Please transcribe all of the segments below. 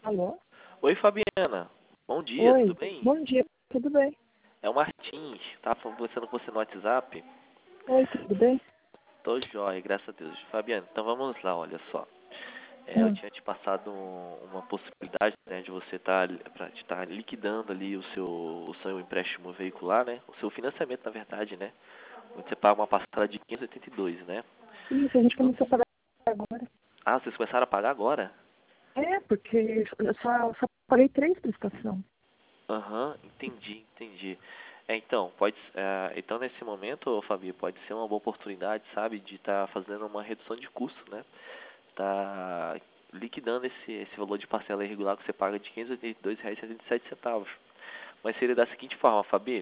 Alô? Oi, Fabiana. Bom dia, tudo Oi, bem? bom dia, tudo bem? É o Martins. Tava conversando com você no WhatsApp. Oi, tudo bem? Tô jóia, graças a Deus. Fabiana, então vamos lá, olha só. Eu Hum. tinha te passado uma possibilidade, né, de você estar liquidando ali o seu empréstimo veicular, né? O seu financiamento, na verdade, né? Você paga uma parcela de 582, né? Isso, a gente No- começou a pagar agora. Ah, vocês começaram a pagar agora? É, porque eu só paguei 3 prestações. Aham, entendi. Então nesse momento, ô, Fabi, pode ser uma boa oportunidade, sabe, de estar fazendo uma redução de custo, né? Tá liquidando esse valor de parcela irregular que você paga de R$ 582,77. Mas seria da seguinte forma, Fabi,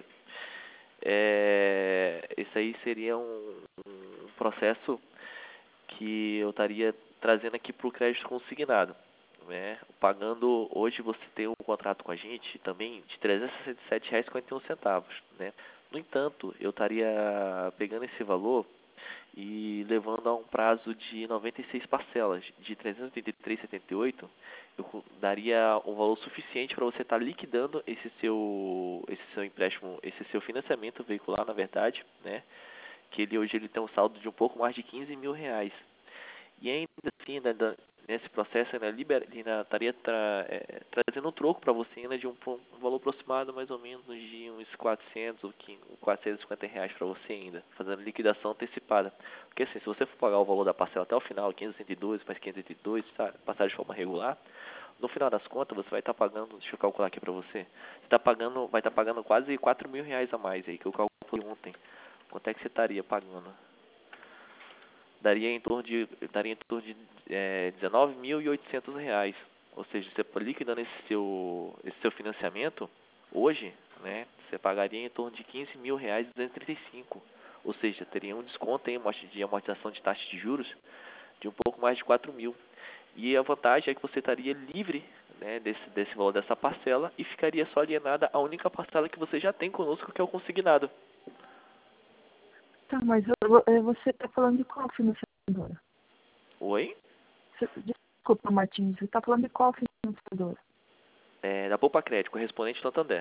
esse aí seria um processo que eu estaria trazendo aqui para o crédito consignado, né? Pagando, hoje você tem um contrato com a gente também de R$ 367,51, né? No entanto, eu estaria pegando esse valor e levando a um prazo de 96 parcelas de 383,78. Eu daria um valor suficiente para você estar liquidando esse seu empréstimo, esse seu financiamento veicular, na verdade, né? Que hoje ele tem um saldo de um pouco mais de R$ 15.000. E ainda assim, né, nesse processo, ainda estaria trazendo um troco para você ainda de um valor aproximado mais ou menos de uns 400 ou R$ 450 para você ainda, fazendo liquidação antecipada. Porque assim, se você for pagar o valor da parcela até o final, 502 mais 502, sabe, passar de forma regular, no final das contas você vai estar pagando, deixa eu calcular aqui para você, vai estar pagando quase R$ 4.000 a mais aí, que eu calculei ontem. Quanto é que você estaria pagando? Daria em torno de R$ 19.800. Ou seja, você liquidando esse seu financiamento, hoje, né, você pagaria em torno de R$ 15.235. Ou seja, teria um desconto em de amortização de taxa de juros de um pouco mais de 4.000. E a vantagem é que você estaria livre, né, desse valor dessa parcela e ficaria só alienada a única parcela que você já tem conosco, que é o consignado. Tá, mas você está falando de qual financiadora? Oi? Desculpa, Martins, você está falando de qual financiadora? Da Poupa Crédito, correspondente Santander.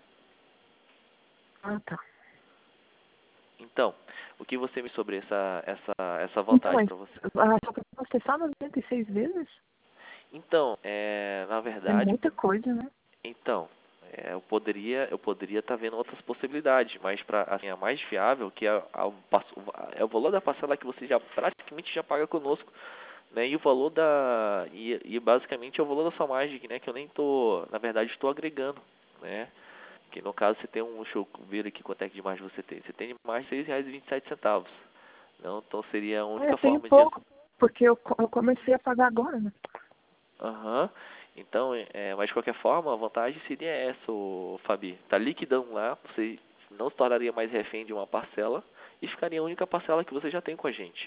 Ah, tá. Então, o que você me sobre essa Então, vantagem mas para você? só para você só 96 vezes? Então, na É verdade, muita coisa, né? então, eu poderia estar vendo outras possibilidades, mas para assim, a mais viável, que é o valor da parcela que você já praticamente já paga conosco, né? E o valor e basicamente é o valor da sua margem, né? Que eu nem tô, na verdade, estou agregando, né? Que no caso você tem deixa eu ver aqui quanto é que de margem você tem. Você tem de margem R$ 6,27. Não, então seria a É, única tem forma de. pouco, porque eu comecei a pagar agora, né? Aham. Então, mas de qualquer forma, a vantagem seria essa, Fabi. Tá liquidando lá, você não se tornaria mais refém de uma parcela e ficaria a única parcela que você já tem com a gente.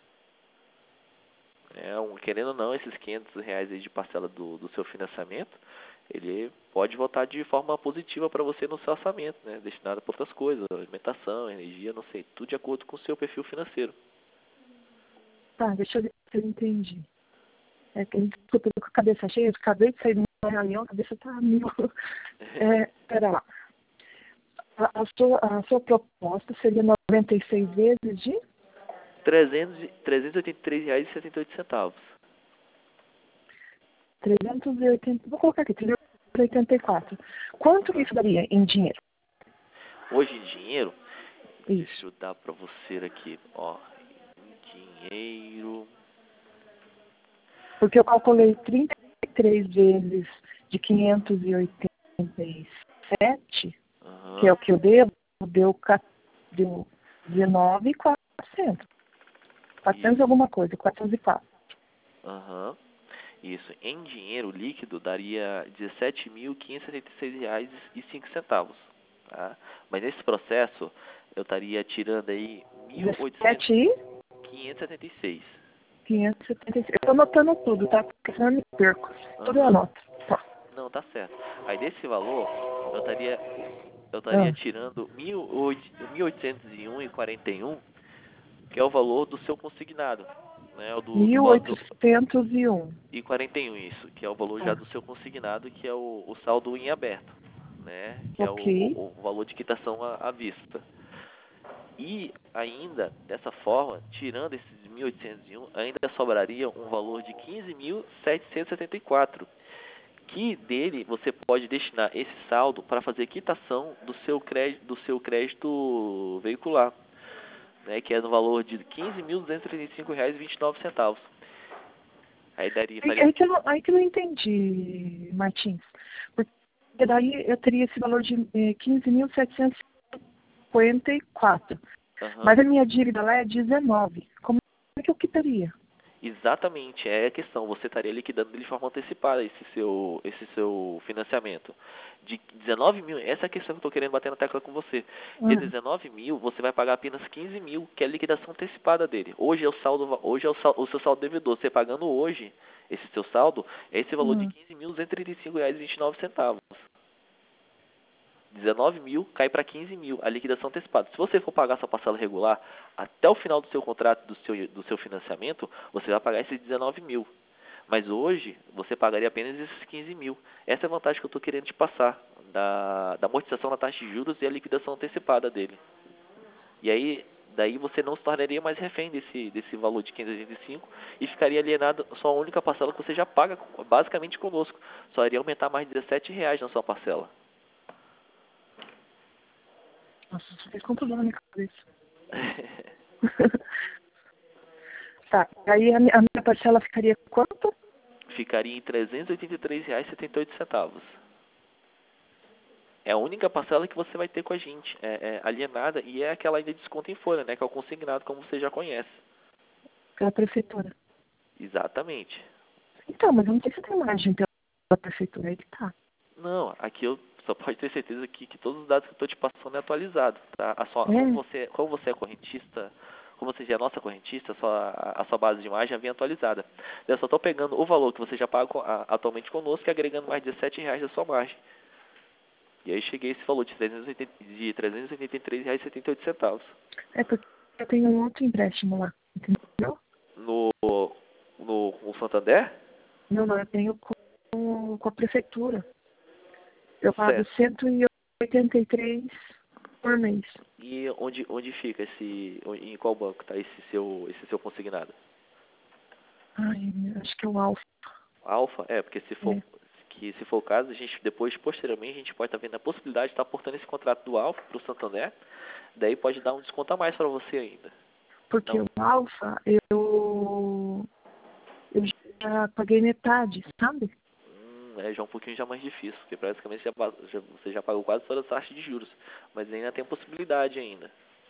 Querendo ou não, esses R$ 500 aí de parcela do seu financiamento, ele pode voltar de forma positiva para você no seu orçamento, né? Destinado para outras coisas, alimentação, energia, não sei, tudo de acordo com o seu perfil financeiro. Tá, deixa eu ver se eu entendi. É que, desculpa, eu tô com a cabeça cheia, eu acabei de sair de uma reunião, a cabeça tá mil. Pera lá. A sua proposta seria 96 vezes de R$ 383,78. 380, vou colocar aqui, 384. Quanto isso daria em dinheiro? Hoje em dinheiro, deixa Isso. eu dar para você aqui, ó, em dinheiro. Porque eu calculei 33 vezes de 587, que é Aham, o que eu devo, deu 19.400. 400 isso. alguma coisa, 404. Aham. Isso, em dinheiro líquido daria R$ 17.576,05, tá? Mas nesse processo eu estaria tirando aí 17 e 1.800.576. 576. Eu tô anotando tudo, tá? Porque senão eu me perco. Tudo eu Aham. anoto. Tá. Não, tá certo. Aí desse valor eu estaria Ah, tirando 1.801,41, que é o valor do seu consignado, né? O mil oitocentos e um e 41, isso, que é o valor já do seu consignado, que é o saldo em aberto, né? Que é Ok. o valor de quitação à vista. E ainda, dessa forma, tirando esses 1.801, ainda sobraria um valor de 15.774, que dele você pode destinar esse saldo para fazer quitação do seu crédito veicular, né, que é no valor de R$ 15.235,29. Aí daria, faria... Aí que eu não entendi, Martins. Porque daí eu teria esse valor de 15.754. Uhum. Mas a minha dívida lá é 19. Como é que eu quitaria? Exatamente, é a questão. Você estaria liquidando de forma antecipada esse seu financiamento. De 19 mil, essa é a questão que eu estou querendo bater na tecla com você. De 19 mil, você vai pagar apenas 15 mil, que é a liquidação antecipada dele. Hoje é o saldo, o seu saldo devedor. Você pagando hoje esse seu saldo, é esse valor de R$ 15.235,29. 19 mil cai para 15 mil, a liquidação antecipada. Se você for pagar sua parcela regular até o final do seu contrato, do seu financiamento, você vai pagar esses 19 mil. Mas hoje, você pagaria apenas esses 15 mil. Essa é a vantagem que eu estou querendo te passar, da amortização da taxa de juros e a liquidação antecipada dele. E aí, daí você não se tornaria mais refém desse valor de 585 e ficaria alienado só a única parcela que você já paga basicamente conosco. Só iria aumentar mais R$ 17 na sua parcela. Nossa, isso fez confusão na minha cabeça. Tá, aí a minha parcela ficaria quanto? Ficaria em R$ 383,78. É a única parcela que você vai ter com a gente, é alienada, e é aquela ainda de desconto em folha, né, que é o consignado, como você já conhece. Pela prefeitura. Exatamente. Então, mas eu não sei se tem margem pela prefeitura, aí que tá. Não, aqui eu só pode ter certeza que todos os dados que eu estou te passando é atualizado, tá? Como você é correntista, como você já é nossa correntista, a sua base de imagem já vem atualizada. Eu só estou pegando o valor que você já paga atualmente conosco e agregando mais R$ 17 da sua margem. E aí cheguei a esse valor de R$ 383,78. É porque eu tenho um outro empréstimo lá, entendeu? No Santander? Não, eu tenho com a prefeitura. Eu pago Certo. 183 por mês. E onde fica em qual banco está esse seu consignado? Ai, acho que é o Alfa. Alfa? Porque se for o caso, a gente depois, posteriormente, a gente pode estar vendo a possibilidade de estar aportando esse contrato do Alfa para o Santander, daí pode dar um desconto a mais para você ainda. Porque o Alfa, eu já paguei metade, sabe? Já é um pouquinho já mais difícil, porque praticamente você já pagou quase toda a taxa de juros, mas ainda tem possibilidade ainda.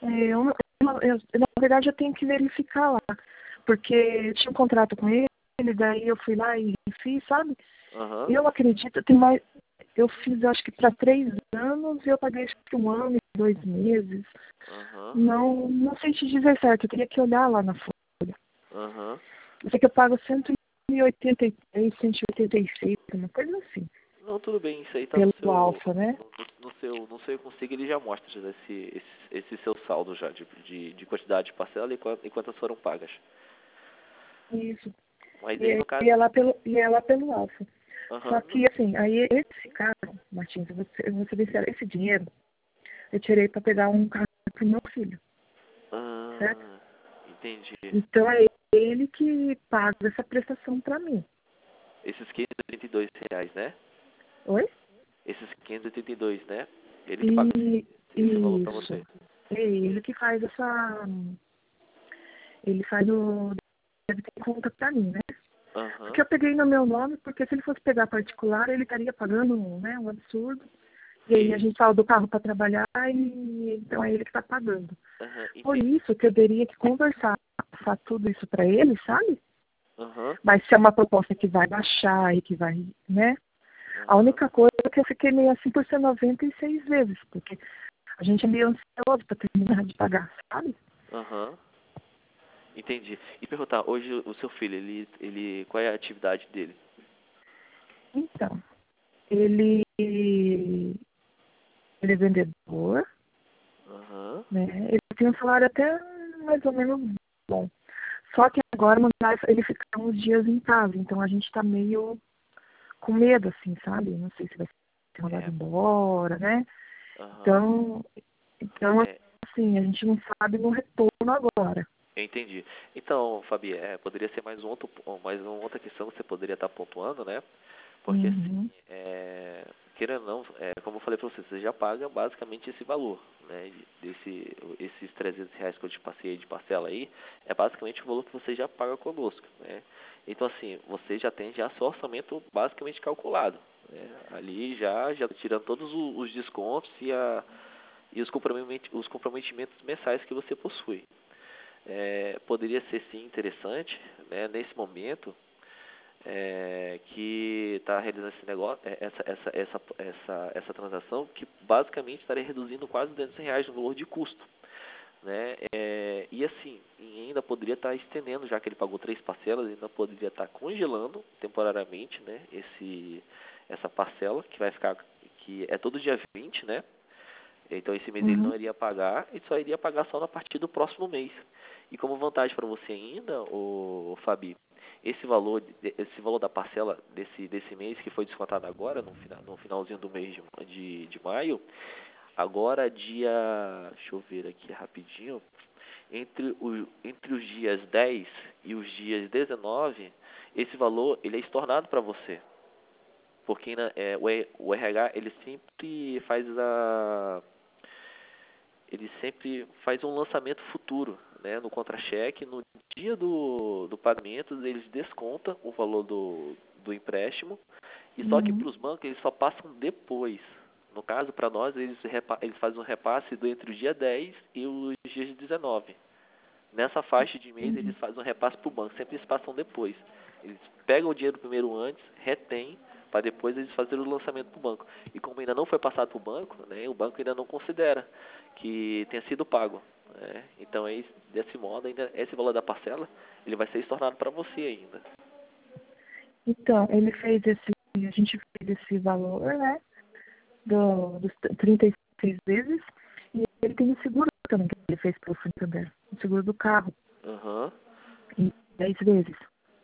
Na verdade, eu tenho que verificar lá, porque eu tinha um contrato com ele, daí eu fui lá e fiz, sabe? Uhum. Eu acredito, eu fiz acho que para 3 anos e eu paguei acho que 1 ano e 2 meses. Uhum. Não sei te dizer certo, eu teria que olhar lá na folha. Uhum. Eu sei que eu pago 183, 186, uma coisa assim. Não, tudo bem, isso aí tá Pelo Alfa, né? no seu consigo ele já mostra já esse seu saldo já de quantidade de parcela e quantas foram pagas. Isso. Mas aí no caso... E é lá pelo Alfa. Só que, assim, aí esse carro, Martins, eu vou ser sincera, esse dinheiro eu tirei para pegar um carro pro meu filho, certo? Entendi. Então é ele que paga essa prestação para mim. Esses R$ 582, né? Oi? Esses 582, né? Ele que paga esse valor para você. É ele que faz essa... Ele faz o... Deve ter conta para mim, né? Porque eu peguei no meu nome, porque se ele fosse pegar particular, ele estaria pagando, né, um absurdo. E aí a gente saiu do carro para trabalhar e então é ele que está pagando. Por isso que eu teria que conversar, passar tudo isso para ele, sabe? Mas se é uma proposta que vai baixar e que vai, né? A única coisa é que eu fiquei meio assim por ser 96 vezes, porque a gente é meio ansioso para terminar de pagar, sabe? Entendi. E perguntar, hoje o seu filho, qual é a atividade dele? Então, ele é vendedor, né? Ele tem um salário até mais ou menos bom. Só que agora mandaram ele ficar uns dias em casa, então a gente tá meio com medo, assim, sabe? Não sei se vai ser mandado embora, né? Então, assim, a gente não sabe no retorno agora. Eu entendi. Então, Fabi, poderia ser mais uma outra questão que você poderia estar pontuando, né? Porque, assim, querendo ou não, como eu falei para você já paga basicamente esse valor, né? Esses R$300 que eu te passei aí de parcela aí, é basicamente o valor que você já paga conosco, né? Então, assim, você já tem já seu orçamento basicamente calculado, né? Ali já tirando todos os descontos e os comprometimentos mensais que você possui. Poderia ser sim interessante, né, nesse momento que está realizando esse negócio, essa transação, que basicamente estaria reduzindo quase R$200 no valor de custo, né? E assim, ainda poderia estar estendendo, já que ele pagou 3 parcelas, ainda poderia estar congelando temporariamente, né, essa parcela que vai ficar, que é todo dia 20, né? Então esse mês ele não iria pagar, ele só iria pagar só na partir do próximo mês. E como vantagem para você ainda, Fabi, esse valor da parcela desse mês que foi descontado agora, no finalzinho do mês de maio, agora dia, deixa eu ver aqui rapidinho, entre os dias 10 e os dias 19, esse valor ele é estornado para você. Porque o RH ele sempre faz um lançamento futuro, né, no contra-cheque. No dia do pagamento, eles descontam o valor do empréstimo, e só que para os bancos eles só passam depois. No caso, para nós, eles fazem um repasse entre o dia 10 e os dias 19. Nessa faixa de mês, eles fazem um repasse para o banco, sempre eles passam depois. Eles pegam o dinheiro primeiro antes, retêm, para depois eles fazerem o lançamento para o banco. E como ainda não foi passado para o banco, né, o banco ainda não considera que tenha sido pago, né? Então, desse modo, ainda esse valor da parcela ele vai ser estornado para você ainda. Então, a gente fez esse valor, né, dos 36 vezes, e ele tem o seguro também, que ele fez para o Santander, o seguro do carro, em 10 vezes.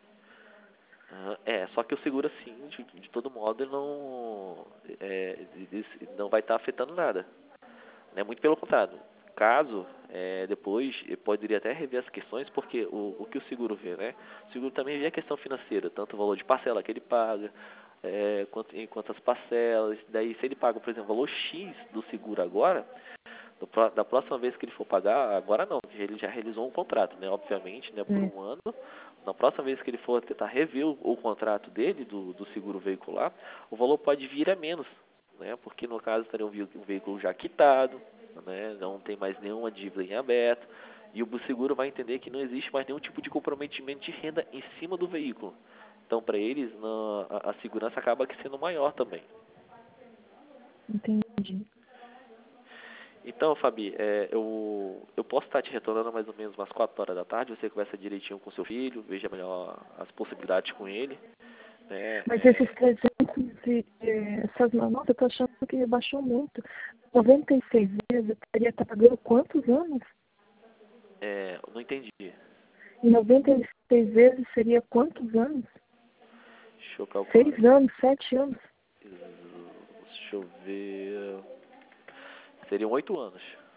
Só que o seguro, assim, de todo modo, não vai estar afetando nada, né? Muito pelo contrário. Caso, depois, poderia até rever as questões, porque o que o seguro vê, né? O seguro também vê a questão financeira, tanto o valor de parcela que ele paga, quanto as parcelas. Daí, se ele paga, por exemplo, o valor X do seguro agora, da próxima vez que ele for pagar, agora não, ele já realizou um contrato, né? Obviamente, né, por um ano. Na próxima vez que ele for tentar rever o contrato dele, do seguro veicular, o valor pode vir a menos, né? Porque no caso estaria um veículo já quitado, né? Não tem mais nenhuma dívida em aberto, e o seguro vai entender que não existe mais nenhum tipo de comprometimento de renda em cima do veículo. Então, para eles, a segurança acaba sendo maior também. Entendi. Então, Fabi, eu posso estar te retornando mais ou menos umas 4 horas da tarde, você conversa direitinho com seu filho, veja melhor as possibilidades com ele. Né? Mas esses 300 nossa, eu tô achando que baixou muito. 96 vezes, eu teria estar pagando quantos anos? Não entendi. E 96 vezes seria quantos anos? Deixa eu calcular. 6 anos, 7 anos. Deixa eu ver. Seriam 8 anos.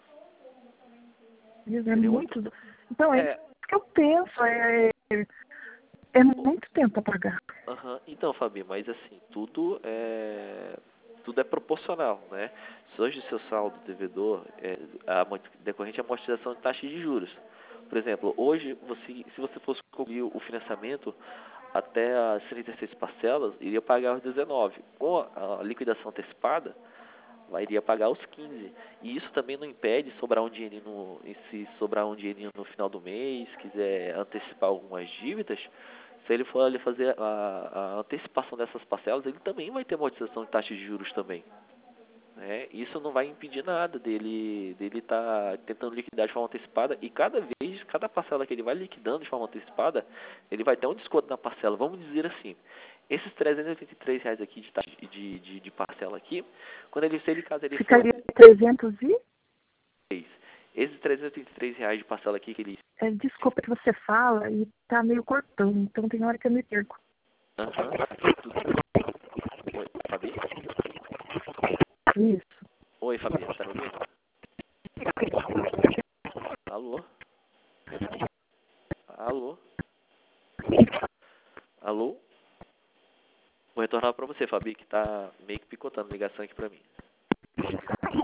É muito. Então, é isso que eu penso. É muito tempo a pagar. Então, Fabi, mas assim, tudo é proporcional, né? Se hoje o seu saldo devedor decorrente à amortização de taxa de juros. Por exemplo, hoje, se você fosse concluir o financiamento até as 36 parcelas, iria pagar os 19. Com a liquidação antecipada, iria pagar os 15. E isso também não impede sobrar um dinheirinho se sobrar um dinheirinho no final do mês, quiser antecipar algumas dívidas, se ele for ali fazer a antecipação dessas parcelas, ele também vai ter amortização de taxa de juros também. Né? Isso não vai impedir nada dele estar tentando liquidar de forma antecipada, e cada parcela que ele vai liquidando de forma antecipada, ele vai ter um desconto na parcela. Vamos dizer assim, esses R$383 aqui de taxa de parcela aqui, caso ele ficaria 300 e? Esses R$383 de parcela aqui que ele Desculpa que você fala e tá meio cortando, então tem hora que eu me perco. Oi, Fabi? Isso. Oi, Fabi, tá me ouvindo? Alô? Alô? Alô? Vou retornar pra você, Fabi, que tá meio que picotando a ligação aqui pra mim.